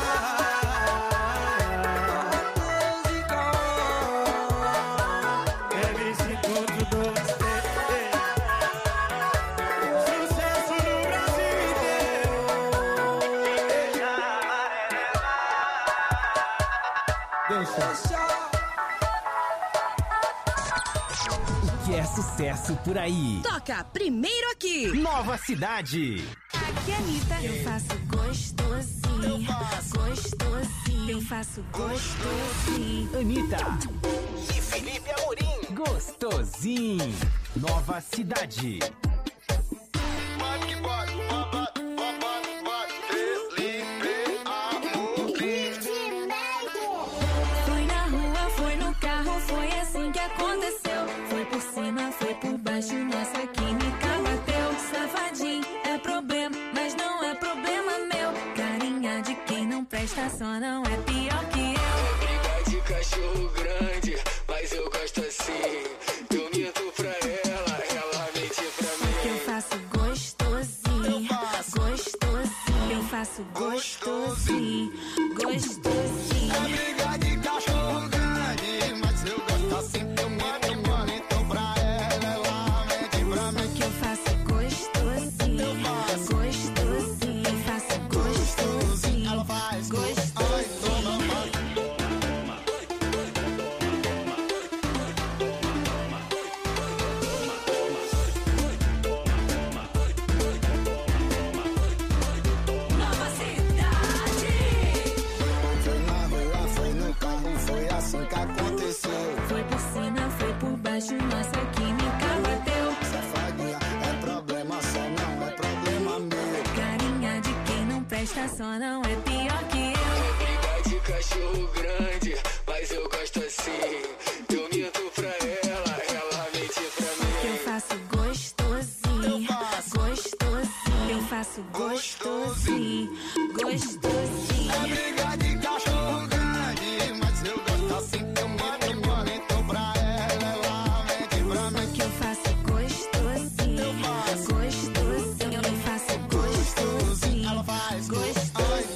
amar. Matheus e Cauã. M C Tutu do Estê. Sucesso no Brasil inteiro. Deixa a maré levar. Deixa. O que é sucesso por aí? Toca primeiro aqui. Nova Cidade. Aqui é a Anitta. Eu faço gostosinho. Gostosinho. Eu faço gostosinho. Anitta. E Felipe Amorim. Gostosinho. Nova Cidade. Foi na rua, foi no carro, foi assim que aconteceu. Foi por cima, foi por baixo, nossa química bateu. Safadinho, é problema, mas não é problema meu. Carinha de quem não presta, só não é pior que eu. Briga de cachorro grande, mas eu gosto assim. Eu minto pra ela, ela mente pra mim. Eu faço gostosinho, gostosinho. Eu faço gostosinho, gostosinho. É briga de cachorro grande, mas eu gosto assim. Eu minto, eu minto pra ela, ela mente pra mim. Que eu faço gostosinho, gostosinho. Eu faço gostosinho, Ela faz gostosinho. ai, toma, mãe. Nova Cidade. Foi na rua, foi no carro, foi assim que aconteceu. Foi por cima, foi por baixo, nossa química bateu. Safadinha, é problema só, não é problema meu. Carinha de quem não presta, só não é pior que eu. Briga de cachorro grande, mas eu gosto assim. Eu minto pra ela, ela mente pra mim. Que eu faço gostosinho. gostosinho, gostosinho. É briga de cachorro grande, mas eu gosto assim que eu meto bonito pra ela. Ela mente pra mim. Que eu faço gostosinho, eu faço gostosinho, eu faço gostosinho, ela faz gostosinho.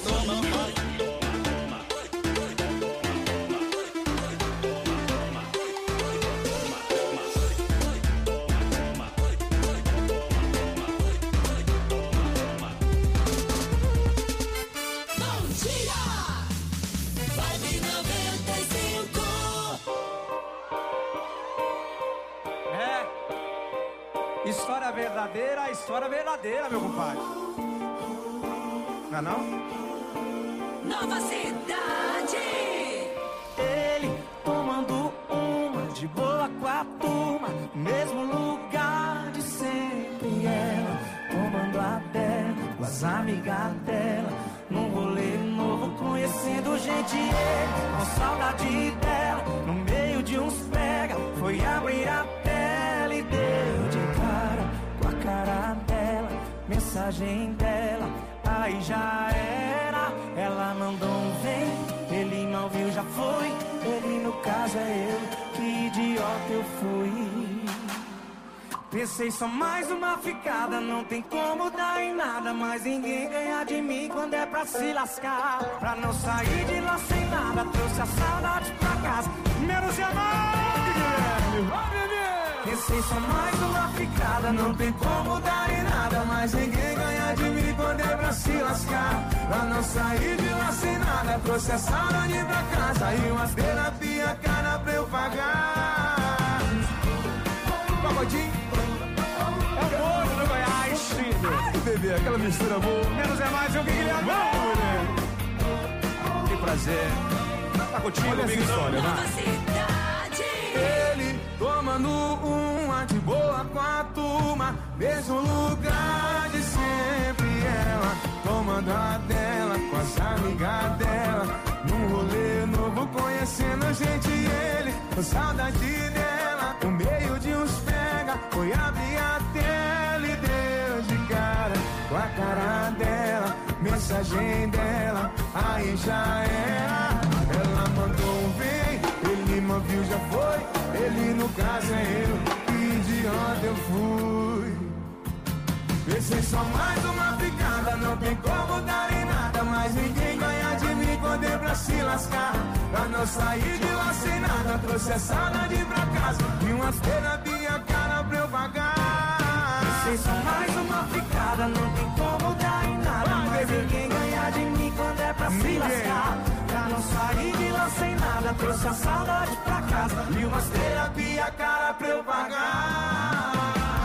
História verdadeira, história verdadeira, meu compadre. Não é não? Nova Cidade. Ele tomando uma de boa com a turma, mesmo lugar de sempre. Ela tomando a dela com as amigas dela, num rolê novo, conhecendo gente. Ele com saudade dela, no meio de uns pega, foi abrir a tela e deu de cara com a cara dela, mensagem dela, aí já era. Ela mandou um vem, ele não viu, já foi. Ele no caso é eu, que idiota eu fui. Pensei só mais uma ficada, não tem como dar em nada, mas ninguém ganha de mim quando é pra se lascar. Pra não sair de lá sem nada, trouxe a saudade pra casa, menos de amar, Guilherme. Pensei só mais uma ficada, não tem como dar em nada, mas ninguém ganha de mim quando é pra se lascar. Pra não sair de lá sem nada, trouxe a saudade pra casa e umas terapia cara pra eu pagar. Pagodinho. É o bolo do Goiás, filho. Ai, bebê, aquela mistura boa. Menos é mais, eu que Guilherme. Que prazer. Tá contigo, olha essa história, vai. Ele tomando uma de boa com a turma, mesmo lugar de sempre. Ela tomando a dela com as amigas dela, num rolê novo, conhecendo gente. Ele com saudade dela, no meio de uns pega, foi abrir a tela e deu de cara com a cara dela, mensagem dela, aí já era. Ela mandou um vem, ele não viu, já foi. Ele no caso é eu, que idiota eu fui. Pensei só mais uma ficada, não tem como dar em nada, mas ninguém ganha de mim quando é pra se lascar. Pra não sair de lá sem nada, trouxe a saudade pra casa e umas terapia cara pra eu pagar. Pensei só mais uma ficada, não tem como dar em nada, mas ninguém ganha de mim quando é pra se lascar. Pra não sair de lá sem nada, trouxe a saudade pra casa e umas terapia cara pra eu pagar.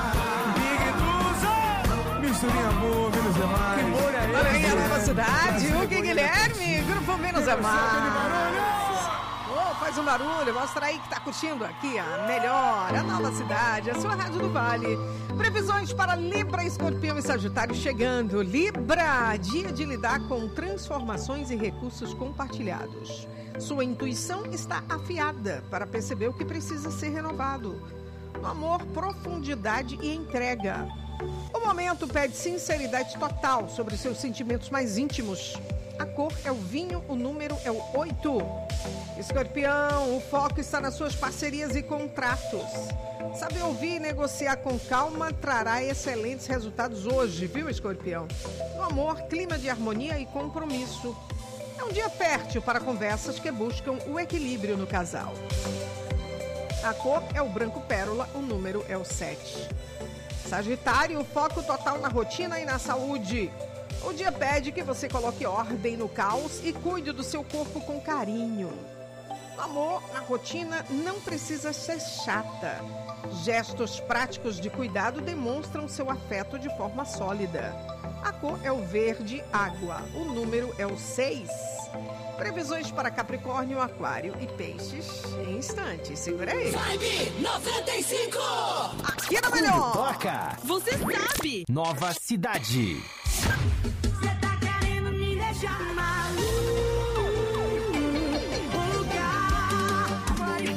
Misturinha boa, menos é mais. Que molho é esse? Olha aí a Nova Cidade, o Gui Guilherme, grupo Menos é Mais. Oh, faz um barulho, mostra aí que tá curtindo aqui a melhor, a Nova Cidade, a sua Rádio do Vale. Previsões para Libra, Escorpião e Sagitário chegando. Libra, dia de lidar com transformações e recursos compartilhados. Sua intuição está afiada para perceber o que precisa ser renovado. No amor, profundidade e entrega. O momento pede sinceridade total sobre seus sentimentos mais íntimos. A cor é o vinho, o número é o oito. Escorpião, o foco está nas suas parcerias e contratos. Saber ouvir e negociar com calma trará excelentes resultados hoje, viu, Escorpião? No amor, clima de harmonia e compromisso. É um dia fértil para conversas que buscam o equilíbrio no casal. A cor é o branco pérola, o número é o sete. Sagitário, foco total na rotina e na saúde. O dia pede que você coloque ordem no caos e cuide do seu corpo com carinho. No amor, na rotina, não precisa ser chata. Gestos práticos de cuidado demonstram seu afeto de forma sólida. A cor é o verde água, o número é o seis. Previsões para Capricórnio, Aquário e Peixes em instantes. Segura aí. Vibe noventa e cinco. Aqui na melhor. Toca. Você sabe. Nova Cidade. Você tá querendo me deixar maluco. Mari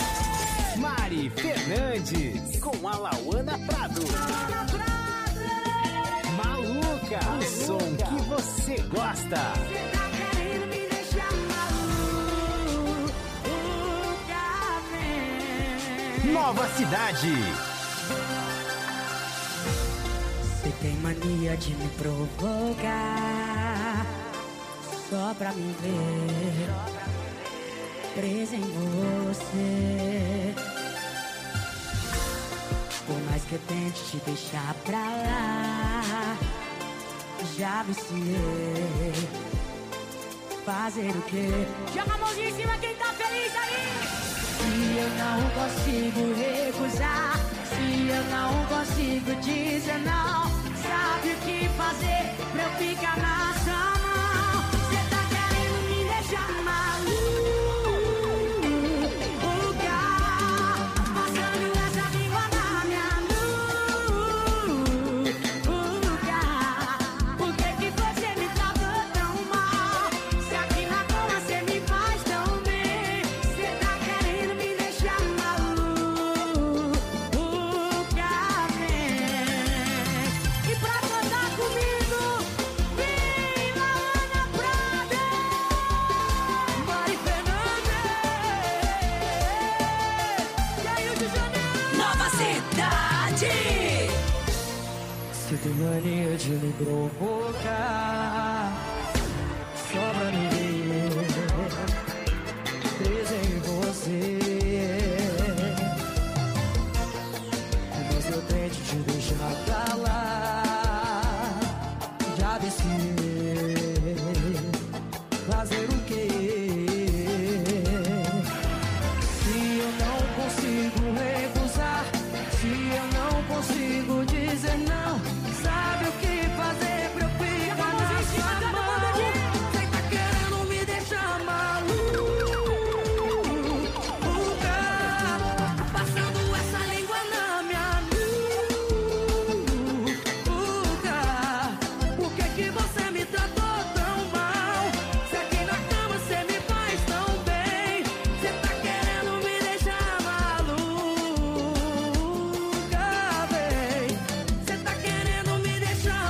Fernandes. Mari Fernandes. Com a Lauana Prado. Lauana Prado. som que você gosta. Nova Cidade. Você tem mania de me provocar só pra me ver presa em você. Por mais que eu tente te deixar pra lá, já viciei. Fazer o quê? Joga a mãozinha em cima quem tá feliz aí! Se eu não consigo recusar, se eu não consigo dizer não, sabe o que fazer pra eu ficar na sua mão? Cê tá querendo me deixar maluca, passando essa língua na minha nuca. Por que que você me tratou tão mal? Se aqui na cama cê me faz tão bem. Cê tá querendo me deixar maluca, vem. E pra cantar comigo, vem lá Ana Prada, Mari Fernandes, e aí o de Janeiro. Nova Cidade. Você tem mania de me provocar só pra me ver presa em você. Mas eu tento te deixar pra lá, já desci. Fazer o quê? Se eu não consigo recusar, se eu não consigo dizer não, sabe o que fazer pra eu ficar na sua mão? Cê tá querendo me deixar maluca, passando essa língua na minha nuca. Por que que você me tratou tão mal? Se aqui na cama cê me faz tão bem. Cê tá querendo me deixar maluca, bem. Cê tá querendo me deixar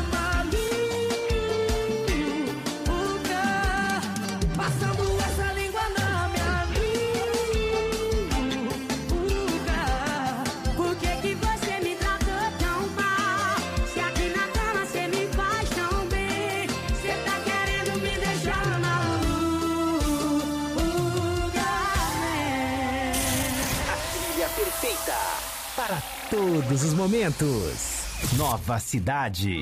maluca, passando essa língua na minha nuca. Por que que você me tratou tão mal? Se aqui na cama cê me faz tão bem. Cê tá querendo me deixar maluca, bem. A trilha perfeita para todos os momentos. Nova Cidade.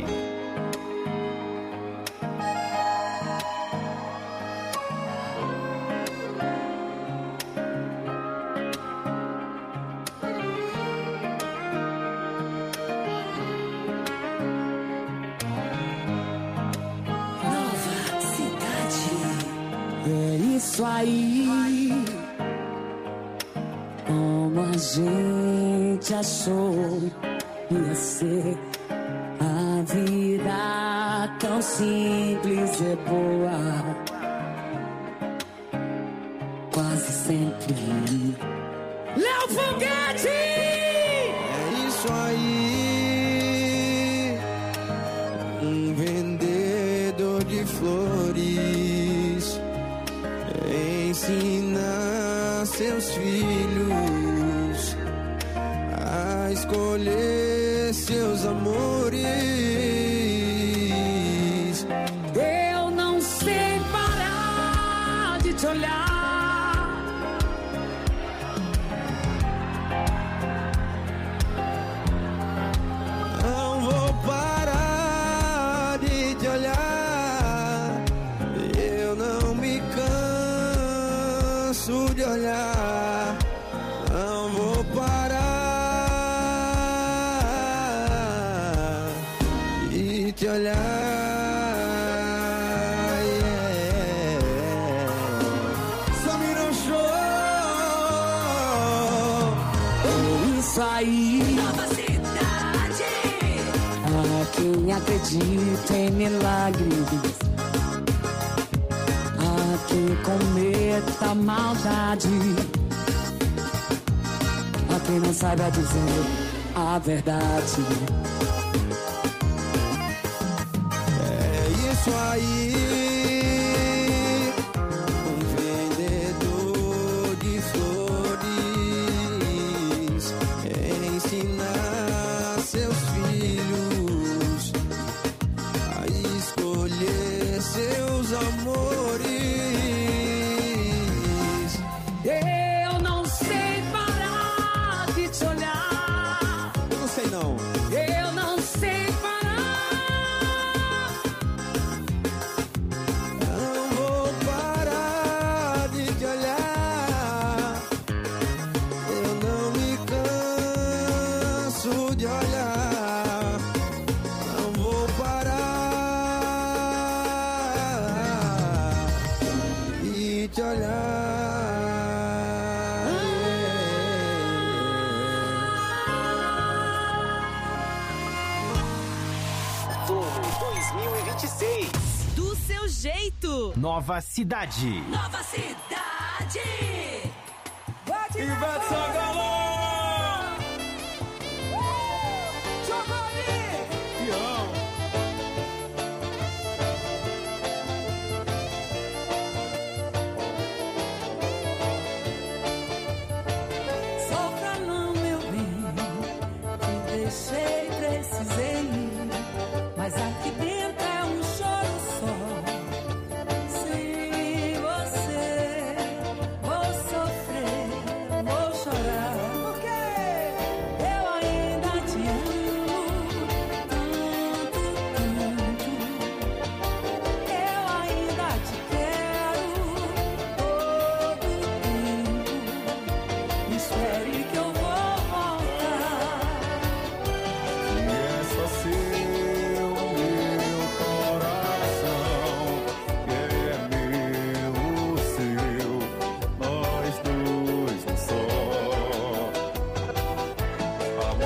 Nova Cidade. É isso aí. Como a gente achou ia ser a vida tão simples e boa. Quase sempre. Léo Foguete! É isso aí, um vendedor de flores ensina seus filhos a escolher seus amores. Eu não sei parar de te olhar. Não vou parar de te olhar. Eu não me canso de olhar. Não vou parar de te olhar. Yeah. Samira Show. É isso aí. Nova Cidade. A quem acredita em milagres, a quem cometa maldade, a quem não saiba dizer a verdade. É isso aí. Um vendedor de flores ensinar seus filhos a escolher seus amores. Eu não sei parar de te olhar. Eu não sei não. Eu não sei parar. Não vou parar de te olhar. Eu não me canso de olhar. Não vou parar de te olhar. dois mil e vinte e seis. Do seu jeito. Nova cidade. Nova cidade. Ivete Sangalo!